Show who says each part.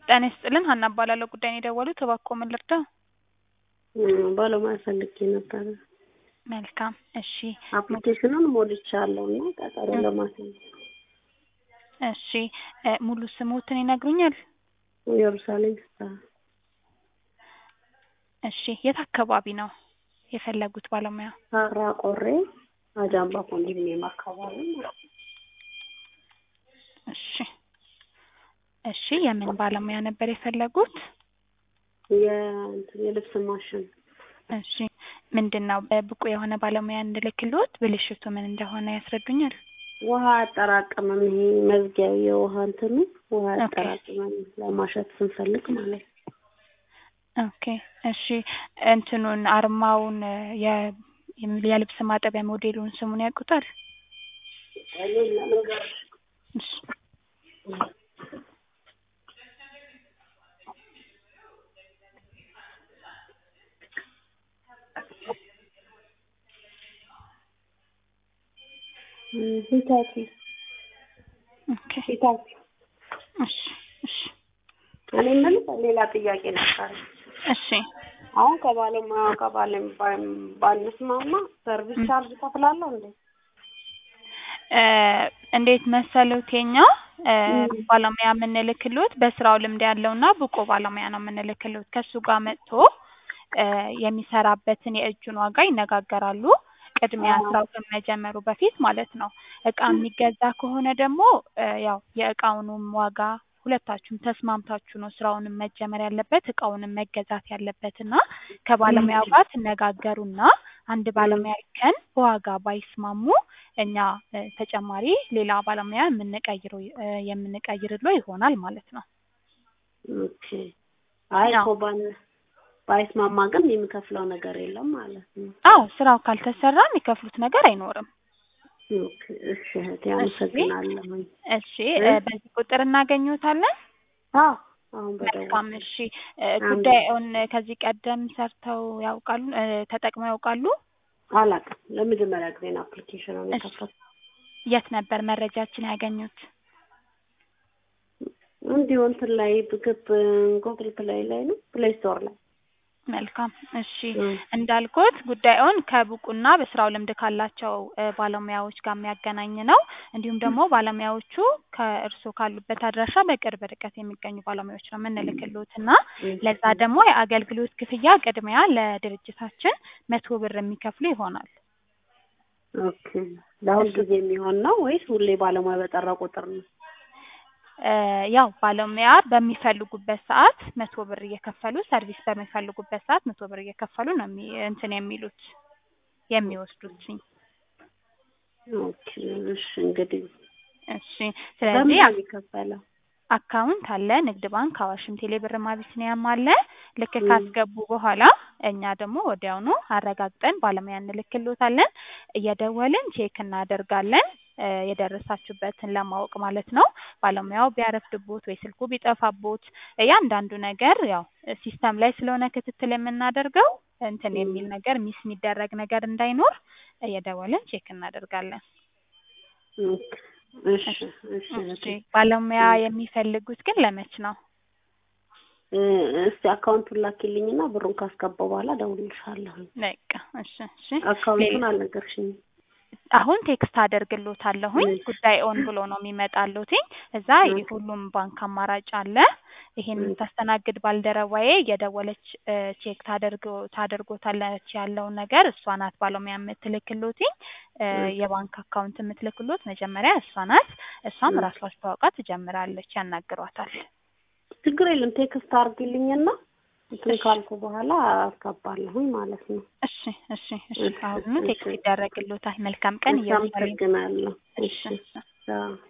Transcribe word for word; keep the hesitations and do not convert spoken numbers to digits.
Speaker 1: ጤና ይስጥልን ሀና እባላለሁ ጉዳይ ነው የደወሉት እባክዎ ምን ልርዳዎ?
Speaker 2: ባለሙያ ፈልጌ ነበር።
Speaker 1: መልካም እሺ
Speaker 2: አፕሊኬሽኑን ሞልቻለሁና ቀጠሮ ለማስያዝ።
Speaker 1: እሺ ሙሉ ስሞትን ይነግሩኛል?
Speaker 2: ኢየሩሳሌም ፍስሀ።
Speaker 1: እሺ የት አካባቢ ነው የፈለጉት ባለሙያ?
Speaker 2: ሀራ ቆሬ አጃምባ ኮንዶሚኒየም አካባቢ ነው።
Speaker 1: እሺ እሺ የምን ባለሙያ ነበር የፈለጉት?
Speaker 2: የእንትን የልብስ ማሽን።
Speaker 1: እሺ ምንድነው ብቁ የሆነ ባለሙያ እንድልክልዎት ብልሽቱ ምን እንደሆነ ያስረዱኛል?
Speaker 2: ውሃ አጠራቀመም ይሄ መዝጊያው የውሃ እንትኑ ውሃ አጠራቀመም ለማሸት ስንፈልግ ማለት ነው።
Speaker 1: ኦኬ እሺ እንትኑን አርማውን የልብስ ማጠቢያ ሞዴሉን ስሙን ያውቁታል?
Speaker 2: እኔ ልንገርሽ።
Speaker 1: እሺ
Speaker 2: ሂታቺ
Speaker 1: ኦኬ
Speaker 2: ሂታቺ
Speaker 1: እሺ እሺ
Speaker 2: እኔ ምንም ሌላ ጥያቄ ነበር።
Speaker 1: እሺ
Speaker 2: አሁን ከባለሙያ ከባለም ባንስማማ ሰርቪስ ቻርጅ ከፍላለሁ እንዴ?
Speaker 1: እንዴት መሰሉት የኛ ባለሙያ የምንልክልዎት በስራው ልምድ ያለውና ብቁ ባለሙያ ነው የምንልክልዎት ከሱ ጋር መጥቶ የሚሰራበትን የእጁን ዋጋ ይነጋገራሉ ቅድሚያ ስራው ከመጀመሩ በፊት ማለት ነው። እቃ የሚገዛ ከሆነ ደግሞ ያው የእቃውንም ዋጋ ሁለታችሁም ተስማምታችሁ ነው ስራውንም መጀመር ያለበት እቃውንም መገዛት ያለበትና ከባለሙያው ጋር ተነጋገሩና አንድ ባለሙያ ልከን በዋጋ ባይስማሙ እኛ ተጨማሪ ሌላ ባለሙያ የምንቀይረው የምንቀይርልዎ ይሆናል ማለት ነው።
Speaker 2: ኦኬ አይ ኮባን ባይስማማ ግን የሚከፍለው ነገር የለም ማለት ነው።
Speaker 1: አዎ ስራው ካልተሰራ የሚከፍሉት ነገር አይኖርም።
Speaker 2: ኦኬ እሺ እህቴ አመሰግናለሁ።
Speaker 1: እሺ በዚህ ቁጥር እናገኙታለን?
Speaker 2: አዎ አሁን በደውል
Speaker 1: መልካም እሺ ጉዳዩን ከዚህ ቀደም ሰርተው ያውቃሉ ተጠቅመው ያውቃሉ?
Speaker 2: አላውቅም ለመጀመሪያ ጊዜ ነው አፕሊኬሽኑን የከፈትኩት።
Speaker 1: የት ነበር መረጃችን ያገኙት?
Speaker 2: እንዲሁ እንትን ላይ ብግብ ጉግል ፕሌይ ላይ ነው ፕሌይ ስቶር ላይ።
Speaker 1: መልካም እሺ እንዳልኩት ጉዳዩን ከብቁና በስራው ልምድ ካላቸው ባለሙያዎች ጋር የሚያገናኝ ነው። እንዲሁም ደግሞ ባለሙያዎቹ ከእርሶ ካሉበት አድራሻ በቅርብ ርቀት የሚገኙ ባለሙያዎች ነው የምንልክልዎትና ለዛ ደግሞ የአገልግሎት ክፍያ ቅድሚያ ለድርጅታችን መቶ ብር የሚከፍሉ ይሆናል።
Speaker 2: ኦኬ ለሁል ጊዜ የሚሆን ነው ወይስ ሁሌ ባለሙያ በጠራ ቁጥር ነው?
Speaker 1: ያው ባለሙያ በሚፈልጉበት ሰዓት መቶ ብር እየከፈሉ ሰርቪስ በሚፈልጉበት ሰዓት መቶ ብር እየከፈሉ ነው እንትን የሚሉት የሚወስዱት።
Speaker 2: ኦኬ እሺ እንግዲህ
Speaker 1: እሺ ስለዚህ
Speaker 2: የሚከፈለው
Speaker 1: አካውንት አለ ንግድ ባንክ አዋሽም ቴሌ ብርም አቢሲኒያም አለ። ልክ ካስገቡ በኋላ እኛ ደግሞ ወዲያውኑ አረጋግጠን ባለሙያ እንልክልዎታለን እየደወልን ቼክ እናደርጋለን የደረሳችሁበትን ለማወቅ ማለት ነው። ባለሙያው ቢያረፍድቦት ወይ ስልኩ ቢጠፋቦት እያንዳንዱ ነገር ያው ሲስተም ላይ ስለሆነ ክትትል የምናደርገው እንትን የሚል ነገር ሚስ የሚደረግ ነገር እንዳይኖር እየደወልን ቼክ እናደርጋለን።
Speaker 2: እሺ እሺ
Speaker 1: እሺ ባለሙያ የሚፈልጉት ግን ለመች ነው?
Speaker 2: እስቲ አካውንቱን ላኪልኝና ብሩን ካስገባው በኋላ ደውልልሻለሁ።
Speaker 1: በቃ እሺ እሺ
Speaker 2: አካውንቱን አልነገርሽኝም።
Speaker 1: አሁን ቴክስት አደርግልዎታለሁኝ ጉዳይ ኦን ብሎ ነው የሚመጣልዎትኝ እዛ የሁሉም ባንክ አማራጭ አለ። ይሄን ታስተናግድ ባልደረባዬ እየደወለች ቼክ ታደርጎ ታደርጎታለች ያለውን ነገር እሷ ናት ባለሙያ የምትልክልዎትኝ የባንክ አካውንት የምትልክልዎት መጀመሪያ እሷ ናት። እሷም ራሷ አስተዋውቃ ትጀምራለች ያናግሯታል።
Speaker 2: ችግር የለም ቴክስት አድርጊልኝና እንትን ካልኩ በኋላ አስገባለሁኝ ማለት ነው።
Speaker 1: እሺ እሺ እሺ አሁን ቴክስት ይደረግልዎታል። መልካም ቀን እያሰሩ
Speaker 2: አመሰግናለሁ።
Speaker 1: እሺ